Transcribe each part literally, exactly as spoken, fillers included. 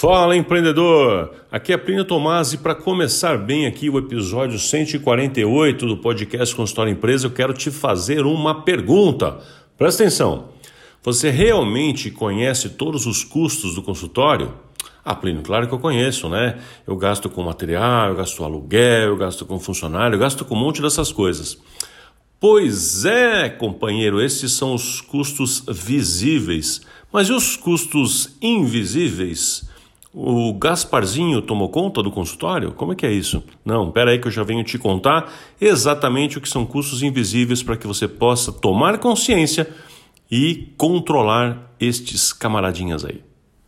Fala, empreendedor! Aqui é Plínio Tomasi e para começar bem aqui o episódio cento e quarenta e oito do podcast Consultório Empresa, eu quero te fazer uma pergunta. Presta atenção. Você realmente conhece todos os custos do consultório? Ah, Plínio, claro que eu conheço, né? Eu gasto com material, eu gasto com aluguel, eu gasto com funcionário, eu gasto com um monte dessas coisas. Pois é, companheiro, esses são os custos visíveis. Mas e os custos invisíveis? O Gasparzinho tomou conta do consultório? Como é que é isso? Não, pera aí que eu já venho te contar exatamente o que são custos invisíveis para que você possa tomar consciência e controlar estes camaradinhas aí.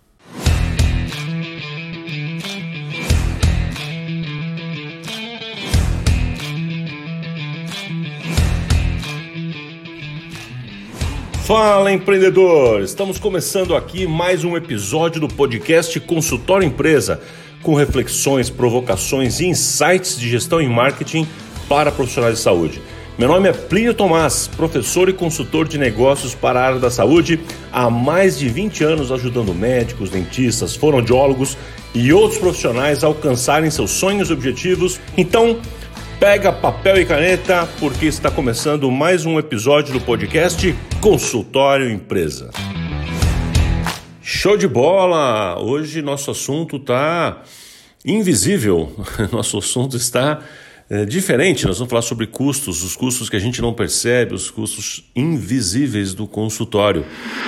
Fala, empreendedor! Estamos começando aqui mais um episódio do podcast Consultório Empresa, com reflexões, provocações e insights de gestão e marketing para profissionais de saúde. Meu nome é Plínio Tomasi, professor e consultor de negócios para a área da saúde, há mais de vinte anos ajudando médicos, dentistas, fonoaudiólogos e outros profissionais a alcançarem seus sonhos e objetivos. Então, pega papel e caneta, porque está começando mais um episódio do podcast Consultório Empresa. Show de bola! Hoje nosso assunto está invisível, nosso assunto está é, diferente. Nós vamos falar sobre custos, os custos que a gente não percebe, os custos invisíveis do consultório.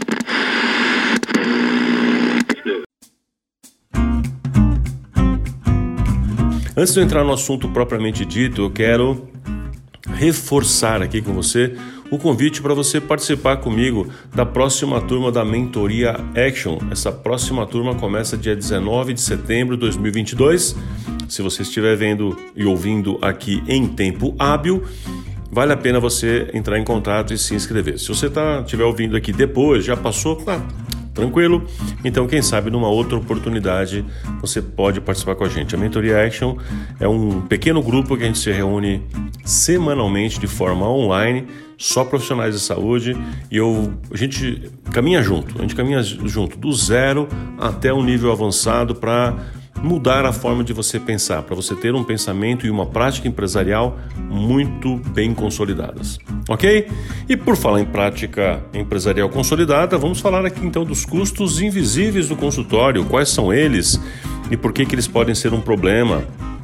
Antes de eu entrar no assunto propriamente dito, eu quero reforçar aqui com você o convite para você participar comigo da próxima turma da Mentoria Action. Essa próxima turma começa dia dezenove de setembro de dois mil e vinte e dois. Se você estiver vendo e ouvindo aqui em tempo hábil, vale a pena você entrar em contato e se inscrever. Se você tá, estiver ouvindo aqui depois, já passou, ah, tranquilo? Então, quem sabe, numa outra oportunidade, você pode participar com a gente. A Mentoria Action é um pequeno grupo que a gente se reúne semanalmente de forma online, só profissionais de saúde, e eu, a gente caminha junto, a gente caminha junto do zero até um nível avançado para mudar a forma de você pensar, para você ter um pensamento e uma prática empresarial muito bem consolidadas, ok? E por falar em prática empresarial consolidada, vamos falar aqui então dos custos invisíveis do consultório, quais são eles e por que que eles podem ser um problema.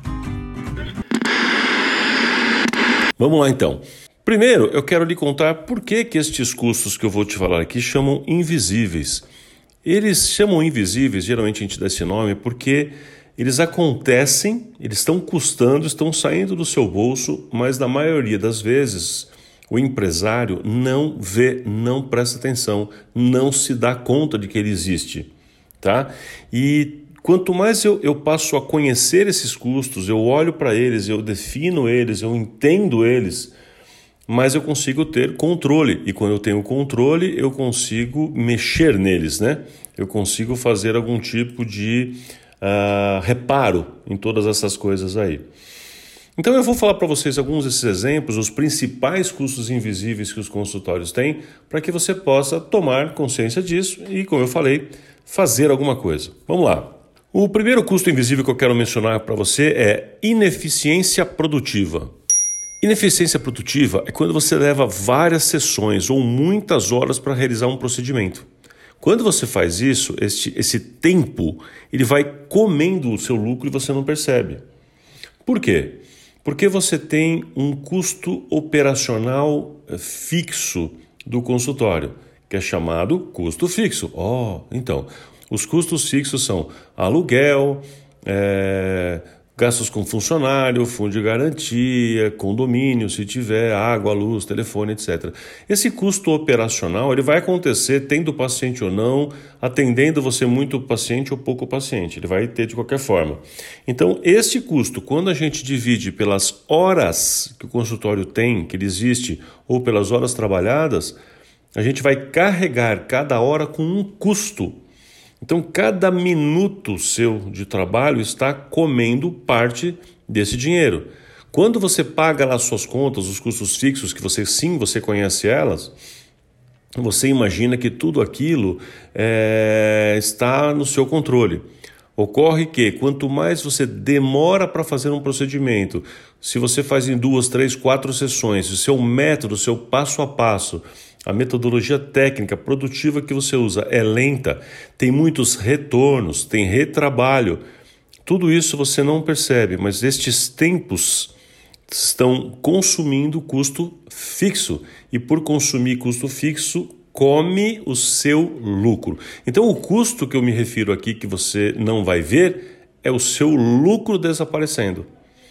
Vamos lá então. Primeiro, eu quero lhe contar por que que estes custos que eu vou te falar aqui chamam invisíveis. Eles chamam invisíveis, geralmente a gente dá esse nome, porque eles acontecem, eles estão custando, estão saindo do seu bolso, mas na maioria das vezes o empresário não vê, não presta atenção, não se dá conta de que ele existe, tá? E quanto mais eu, eu passo a conhecer esses custos, eu olho para eles, eu defino eles, eu entendo eles, mas eu consigo ter controle, e quando eu tenho controle, eu consigo mexer neles, né? Eu consigo fazer algum tipo de uh, reparo em todas essas coisas aí. Então eu vou falar para vocês alguns desses exemplos, os principais custos invisíveis que os consultórios têm, para que você possa tomar consciência disso e, como eu falei, fazer alguma coisa. Vamos lá. O primeiro custo invisível que eu quero mencionar para você é ineficiência produtiva. Ineficiência produtiva é quando você leva várias sessões ou muitas horas para realizar um procedimento. Quando você faz isso, este, esse tempo ele vai comendo o seu lucro e você não percebe. Por quê? Porque você tem um custo operacional fixo do consultório, que é chamado custo fixo. Oh, então, os custos fixos são aluguel, é... gastos com funcionário, fundo de garantia, condomínio, se tiver, água, luz, telefone, etcétera. Esse custo operacional ele vai acontecer tendo paciente ou não, atendendo você muito paciente ou pouco paciente. Ele vai ter de qualquer forma. Então, esse custo, quando a gente divide pelas horas que o consultório tem, que ele existe, ou pelas horas trabalhadas, a gente vai carregar cada hora com um custo. Então, cada minuto seu de trabalho está comendo parte desse dinheiro. Quando você paga lá suas contas, os custos fixos, que você sim, você conhece elas, você imagina que tudo aquilo é, está no seu controle. Ocorre que quanto mais você demora para fazer um procedimento, se você faz em duas, três, quatro sessões, o seu método, o seu passo a passo, a metodologia técnica produtiva que você usa é lenta, tem muitos retornos, tem retrabalho, tudo isso você não percebe, mas estes tempos estão consumindo custo fixo e por consumir custo fixo, come o seu lucro. Então o custo que eu me refiro aqui que você não vai ver é o seu lucro desaparecendo,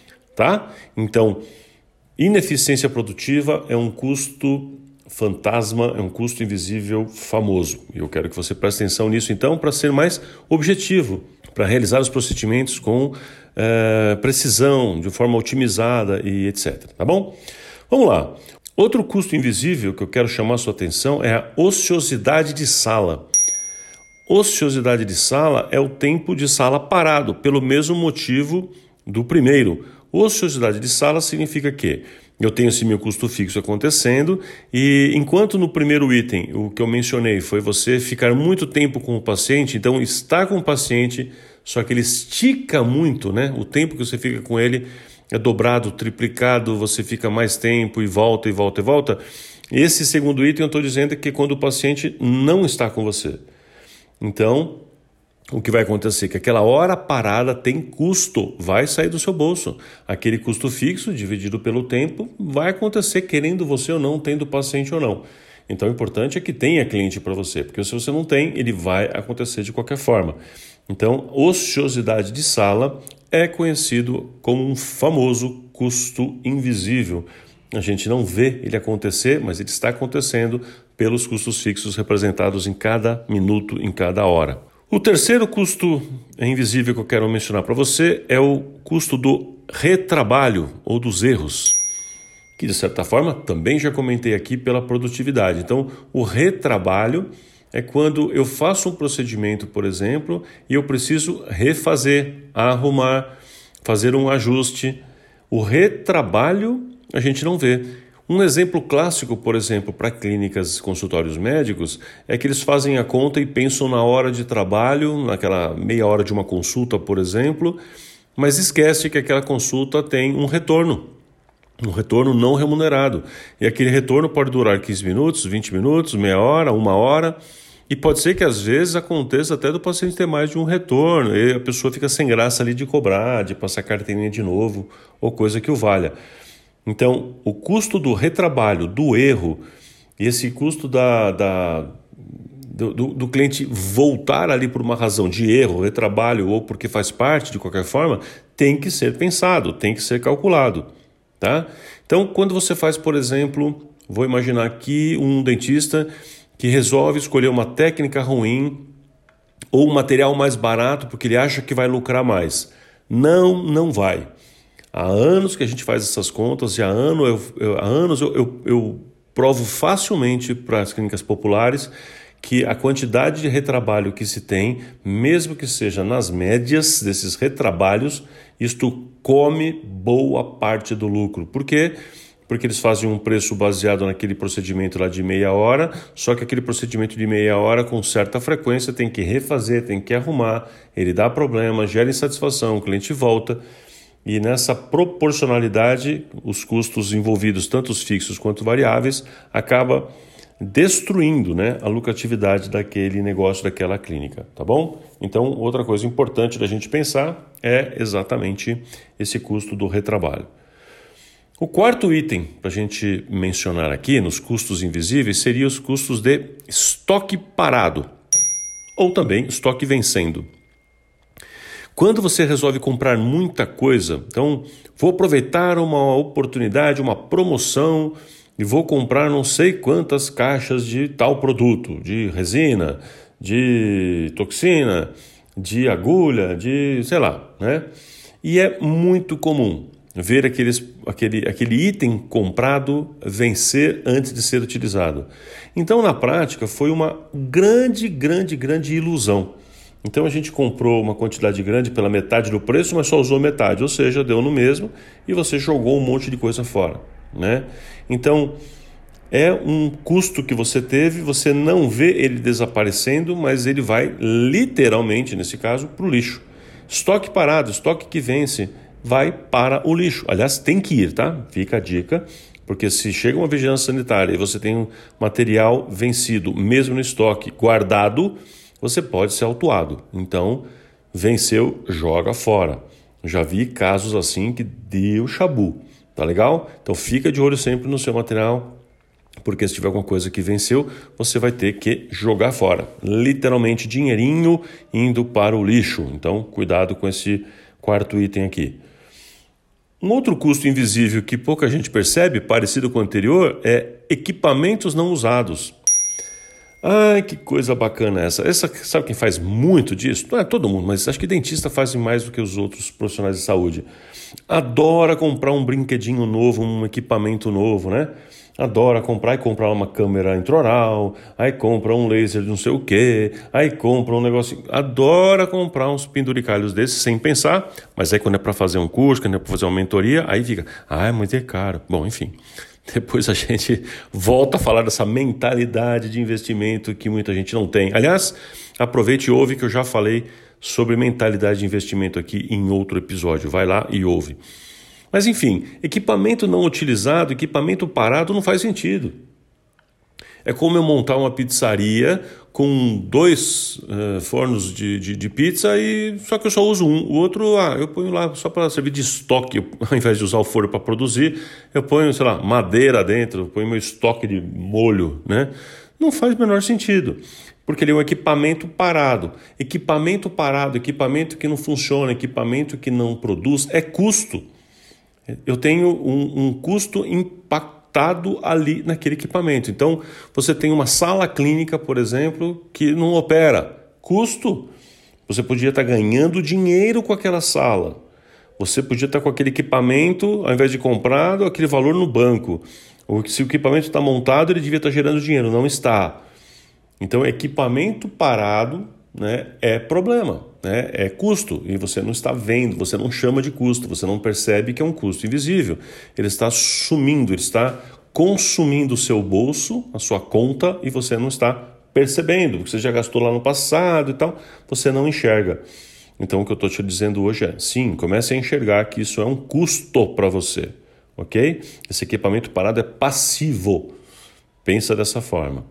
tá? Então, ineficiência produtiva é um custo fantasma, é um custo invisível famoso. E eu quero que você preste atenção nisso então para ser mais objetivo, para realizar os procedimentos com uh, precisão, de forma otimizada e etcétera. Tá bom? Vamos lá. Outro custo invisível que eu quero chamar a sua atenção é a ociosidade de sala. Ociosidade de sala é o tempo de sala parado, pelo mesmo motivo do primeiro. Ociosidade de sala significa que eu tenho esse meu custo fixo acontecendo e enquanto no primeiro item, o que eu mencionei foi você ficar muito tempo com o paciente, então estar com o paciente, só que ele estica muito, né? O tempo que você fica com ele é dobrado, triplicado, você fica mais tempo e volta e volta e volta. Esse segundo item eu estou dizendo que quando o paciente não está com você. Então, o que vai acontecer é que aquela hora parada tem custo, vai sair do seu bolso. Aquele custo fixo, dividido pelo tempo, vai acontecer querendo você ou não, tendo paciente ou não. Então, o importante é que tenha cliente para você, porque se você não tem, ele vai acontecer de qualquer forma. Então, ociosidade de sala é conhecido como um famoso custo invisível. A gente não vê ele acontecer, mas ele está acontecendo pelos custos fixos representados em cada minuto, em cada hora. O terceiro custo invisível que eu quero mencionar para você é o custo do retrabalho ou dos erros, que de certa forma também já comentei aqui pela produtividade. Então, o retrabalho é quando eu faço um procedimento, por exemplo, e eu preciso refazer, arrumar, fazer um ajuste. O retrabalho a gente não vê. Um exemplo clássico, por exemplo, para clínicas e consultórios médicos, é que eles fazem a conta e pensam na hora de trabalho, naquela meia hora de uma consulta, por exemplo, mas esquece que aquela consulta tem um retorno. Um retorno não remunerado. E aquele retorno pode durar quinze minutos, vinte minutos, meia hora, uma hora. E pode ser que às vezes aconteça até do paciente ter mais de um retorno. E a pessoa fica sem graça ali de cobrar, de passar carteirinha de novo, ou coisa que o valha. Então, o custo do retrabalho, do erro, e esse custo da, da, do, do, do cliente voltar ali por uma razão de erro, retrabalho, ou porque faz parte de qualquer forma, tem que ser pensado, tem que ser calculado. Tá? Então, quando você faz, por exemplo, vou imaginar aqui um dentista que resolve escolher uma técnica ruim ou um material mais barato porque ele acha que vai lucrar mais. Não, não vai. Há anos que a gente faz essas contas e há, ano eu, eu, há anos eu, eu, eu provo facilmente para as clínicas populares que a quantidade de retrabalho que se tem, mesmo que seja nas médias desses retrabalhos, isto come boa parte do lucro. Por quê? Porque eles fazem um preço baseado naquele procedimento lá de meia hora, só que aquele procedimento de meia hora com certa frequência tem que refazer, tem que arrumar, ele dá problema, gera insatisfação, o cliente volta. E nessa proporcionalidade, os custos envolvidos, tanto os fixos quanto variáveis, acaba destruindo, né, a lucratividade daquele negócio, daquela clínica, tá bom? Então, outra coisa importante da gente pensar é exatamente esse custo do retrabalho. O quarto item para a gente mencionar aqui, nos custos invisíveis, seria os custos de estoque parado, ou também estoque vencendo. Quando você resolve comprar muita coisa, então vou aproveitar uma oportunidade, uma promoção e vou comprar não sei quantas caixas de tal produto, de resina, de toxina, de agulha, de sei lá, né? E é muito comum ver aqueles, aquele, aquele item comprado vencer antes de ser utilizado. Então, na prática, foi uma grande, grande, grande ilusão. Então a gente comprou uma quantidade grande pela metade do preço, mas só usou metade, ou seja, deu no mesmo e você jogou um monte de coisa fora, né? Então é um custo que você teve, você não vê ele desaparecendo, mas ele vai literalmente, nesse caso, para o lixo. Estoque parado, estoque que vence, vai para o lixo. Aliás, tem que ir, tá? Fica a dica, porque se chega uma vigilância sanitária e você tem um material vencido, mesmo no estoque, guardado, você pode ser autuado. Então, venceu, joga fora. Já vi casos assim que deu chabu, tá legal? Então fica de olho sempre no seu material, porque se tiver alguma coisa que venceu, você vai ter que jogar fora. Literalmente dinheirinho indo para o lixo. Então cuidado com esse quarto item aqui. Um outro custo invisível que pouca gente percebe, parecido com o anterior, é equipamentos não usados. Ai, que coisa bacana essa. essa. Sabe quem faz muito disso? Não é todo mundo, mas acho que dentista faz mais do que os outros profissionais de saúde. Adora comprar um brinquedinho novo, um equipamento novo, né? Adora comprar e comprar uma câmera intraoral, aí compra um laser de não sei o quê, aí compra um negócio... Adora comprar uns penduricalhos desses sem pensar, mas aí quando é para fazer um curso, quando é para fazer uma mentoria, aí fica, ah, mas é caro. Bom, enfim... Depois a gente volta a falar dessa mentalidade de investimento que muita gente não tem. Aliás, aproveite e ouve que eu já falei sobre mentalidade de investimento aqui em outro episódio. Vai lá e ouve. Mas enfim, equipamento não utilizado, equipamento parado não faz sentido. É como eu montar uma pizzaria com dois uh, fornos de, de, de pizza, e só que eu só uso um. O outro, ah, eu ponho lá só para servir de estoque. Eu, ao invés de usar o forno para produzir, eu ponho, sei lá, madeira dentro, eu ponho meu estoque de molho, né? Não faz o menor sentido, porque ele é um equipamento parado. Equipamento parado, equipamento que não funciona, equipamento que não produz, é custo. Eu tenho um, um custo impactado ali naquele equipamento. Então, você tem uma sala clínica, por exemplo, que não opera. Custo. Você podia estar ganhando dinheiro com aquela sala. Você podia estar com aquele equipamento, ao invés de comprado, aquele valor no banco. Ou se o equipamento está montado, ele devia estar gerando dinheiro. Não está. Então, equipamento parado, né, é problema, né, é custo, e você não está vendo, você não chama de custo, você não percebe que é um custo invisível. Ele está sumindo, ele está consumindo o seu bolso, a sua conta, e você não está percebendo, porque você já gastou lá no passado e tal, você não enxerga. Então o que eu estou te dizendo hoje é, sim, comece a enxergar que isso é um custo para você, ok? Esse equipamento parado é passivo, pensa dessa forma.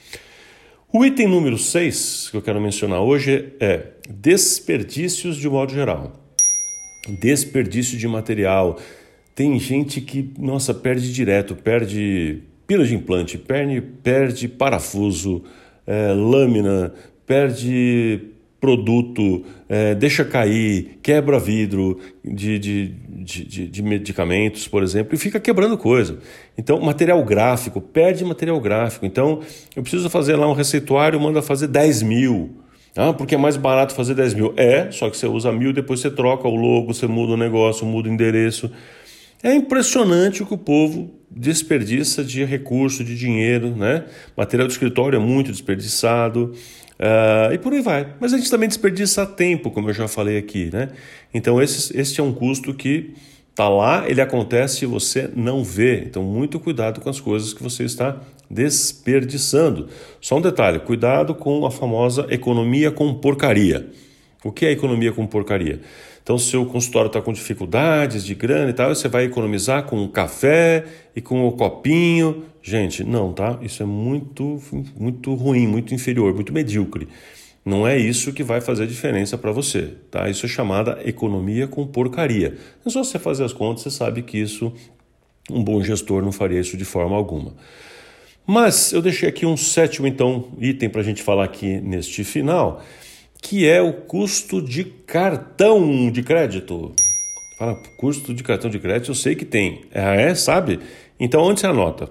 O item número seis que eu quero mencionar hoje é desperdícios de modo geral. Desperdício de material. Tem gente que, nossa, perde direto, perde pila de implante, perde, perde parafuso, é, lâmina, perde produto, é, deixa cair, quebra vidro de, de, de, de medicamentos, por exemplo, e fica quebrando coisa. Então, material gráfico, perde material gráfico. Então, eu preciso fazer lá um receituário, manda fazer dez mil. Ah, porque é mais barato fazer dez mil. É, só que você usa mil, depois você troca o logo, você muda o negócio, muda o endereço. É impressionante o que o povo desperdiça de recurso, de dinheiro, né? Material de escritório é muito desperdiçado. Uh, e por aí vai. Mas a gente também desperdiça tempo, como eu já falei aqui, né? Então esse, esse é um custo que está lá, ele acontece e você não vê. Então muito cuidado com as coisas que você está desperdiçando. Só um detalhe, cuidado com a famosa economia com porcaria. O que é economia com porcaria? Então, se o seu consultório está com dificuldades de grana e tal, você vai economizar com o café e com o copinho. Gente, não, tá? Isso é muito, muito ruim, muito inferior, muito medíocre. Não é isso que vai fazer a diferença para você, tá? Isso é chamada economia com porcaria. É só você fazer as contas, você sabe que isso, um bom gestor não faria isso de forma alguma. Mas eu deixei aqui um sétimo, então, item para a gente falar aqui neste final, que é o custo de cartão de crédito. Fala, custo de cartão de crédito, eu sei que tem. Ah, é? Sabe? Então, onde você anota?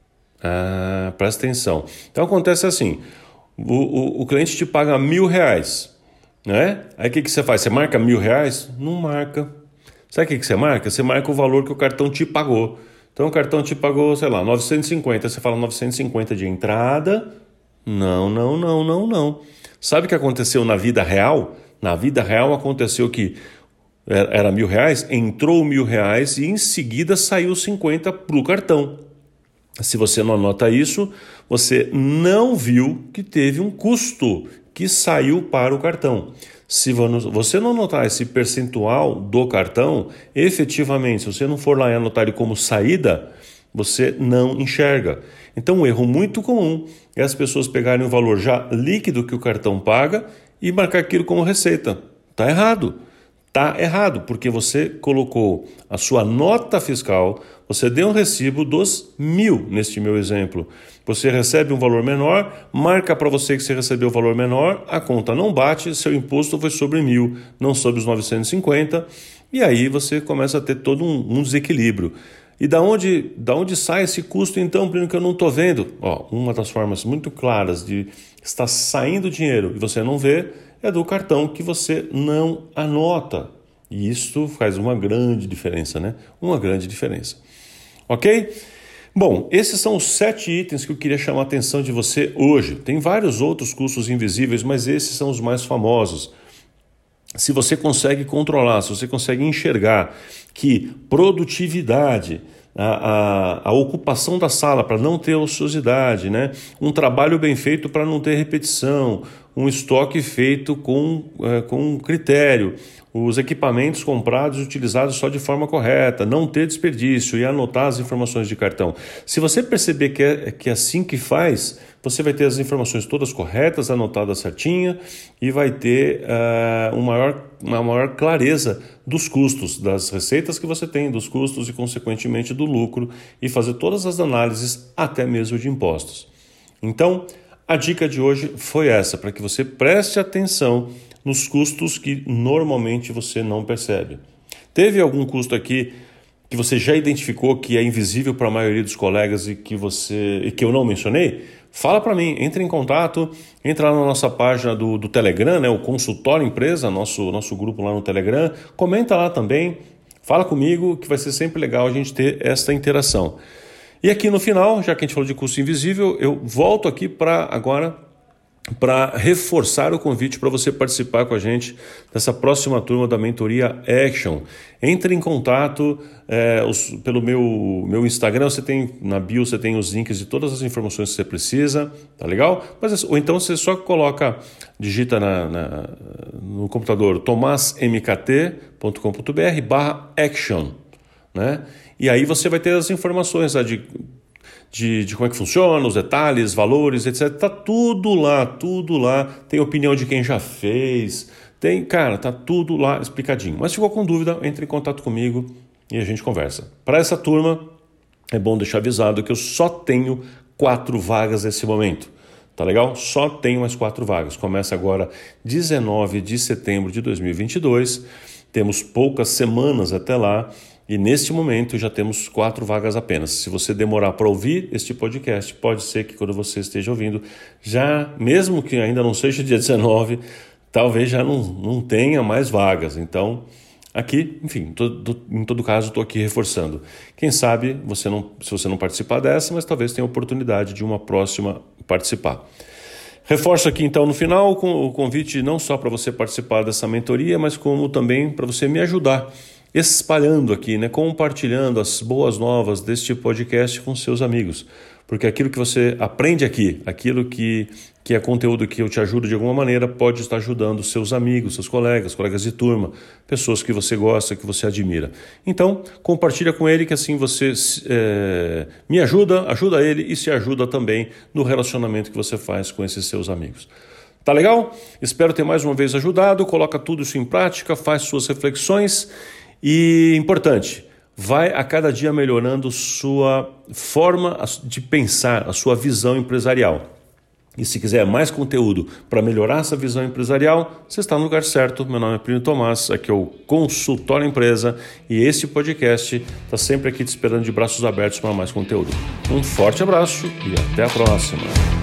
Ah, presta atenção. Então, acontece assim, o, o, o cliente te paga mil reais, né? Aí, o que, que você faz? Você marca mil reais? Não marca. Sabe o que, que você marca? Você marca o valor que o cartão te pagou. Então, o cartão te pagou, sei lá, novecentos e cinquenta. Você fala novecentos e cinquenta de entrada. Não, não, não, não, não. Sabe o que aconteceu na vida real? Na vida real aconteceu que era mil reais, entrou mil reais e em seguida saiu cinquenta para o cartão. Se você não anota isso, você não viu que teve um custo que saiu para o cartão. Se você não anotar esse percentual do cartão, efetivamente, se você não for lá e anotar ele como saída, você não enxerga. Então, um erro muito comum é as pessoas pegarem o valor já líquido que o cartão paga e marcar aquilo como receita. Está errado. Está errado, porque você colocou a sua nota fiscal, você deu um recibo dos mil, neste meu exemplo. Você recebe um valor menor, marca para você que você recebeu o valor menor, a conta não bate, seu imposto foi sobre mil, não sobre os novecentos e cinquenta, e aí você começa a ter todo um, um desequilíbrio. E da onde, da onde sai esse custo, então, Plínio, que eu não estou vendo? Ó, uma das formas muito claras de estar saindo dinheiro e você não vê é do cartão que você não anota. E isso faz uma grande diferença, né? Uma grande diferença. Ok? Bom, esses são os sete itens que eu queria chamar a atenção de você hoje. Tem vários outros custos invisíveis, mas esses são os mais famosos. Se você consegue controlar, se você consegue enxergar que produtividade, a, a, a ocupação da sala para não ter ociosidade, né? Um trabalho bem feito para não ter repetição, um estoque feito com, é, com critério, os equipamentos comprados e utilizados só de forma correta, não ter desperdício e anotar as informações de cartão. Se você perceber que é, que é assim que faz, você vai ter as informações todas corretas, anotadas certinha e vai ter uh, um maior, uma maior clareza dos custos, das receitas que você tem, dos custos e, consequentemente, do lucro e fazer todas as análises, até mesmo de impostos. Então, a dica de hoje foi essa, para que você preste atenção nos custos que normalmente você não percebe. Teve algum custo aqui que você já identificou que é invisível para a maioria dos colegas e que, você, e que eu não mencionei? Fala para mim, entre em contato, entra lá na nossa página do, do Telegram, né, o Consultório Empresa, nosso, nosso grupo lá no Telegram, comenta lá também, fala comigo que vai ser sempre legal a gente ter essa interação. E aqui no final, já que a gente falou de custo invisível, eu volto aqui para agora para reforçar o convite para você participar com a gente dessa próxima turma da mentoria Action. Entre em contato é, os, pelo meu, meu Instagram, você tem na bio, você tem os links de todas as informações que você precisa, tá legal? Mas, ou então você só coloca, digita na, na, no computador tomasmkt ponto com ponto br barra action, né? E aí você vai ter as informações lá de De, de como é que funciona, os detalhes, valores, etcétera. Tá tudo lá, tudo lá. Tem opinião de quem já fez. Tem, cara, tá tudo lá explicadinho. Mas se ficou com dúvida, entre em contato comigo e a gente conversa. Para essa turma, é bom deixar avisado que eu só tenho quatro vagas nesse momento. Tá legal? Só tenho mais quatro vagas. Começa agora dezenove de setembro de dois mil e vinte e dois. Temos poucas semanas até lá. E neste momento já temos quatro vagas apenas. Se você demorar para ouvir este podcast, pode ser que quando você esteja ouvindo, já, mesmo que ainda não seja dia dezenove, talvez já não, não tenha mais vagas. Então, aqui, enfim, todo, em todo caso, estou aqui reforçando. Quem sabe você não, se você não participar dessa, mas talvez tenha oportunidade de uma próxima participar. Reforço aqui então no final com o convite não só para você participar dessa mentoria, mas como também para você me ajudar espalhando aqui, né, compartilhando as boas novas deste podcast com seus amigos. Porque aquilo que você aprende aqui, aquilo que, que é conteúdo que eu te ajudo de alguma maneira, pode estar ajudando seus amigos, seus colegas, colegas de turma, pessoas que você gosta, que você admira. Então, compartilha com ele que assim você é, me ajuda, ajuda ele e se ajuda também no relacionamento que você faz com esses seus amigos. Tá legal? Espero ter mais uma vez ajudado. Coloca tudo isso em prática, faz suas reflexões. E importante, vai a cada dia melhorando sua forma de pensar, a sua visão empresarial. E se quiser mais conteúdo para melhorar essa visão empresarial, você está no lugar certo. Meu nome é Plínio Tomás, aqui é o Consultório Empresa e esse podcast está sempre aqui te esperando de braços abertos para mais conteúdo. Um forte abraço e até a próxima.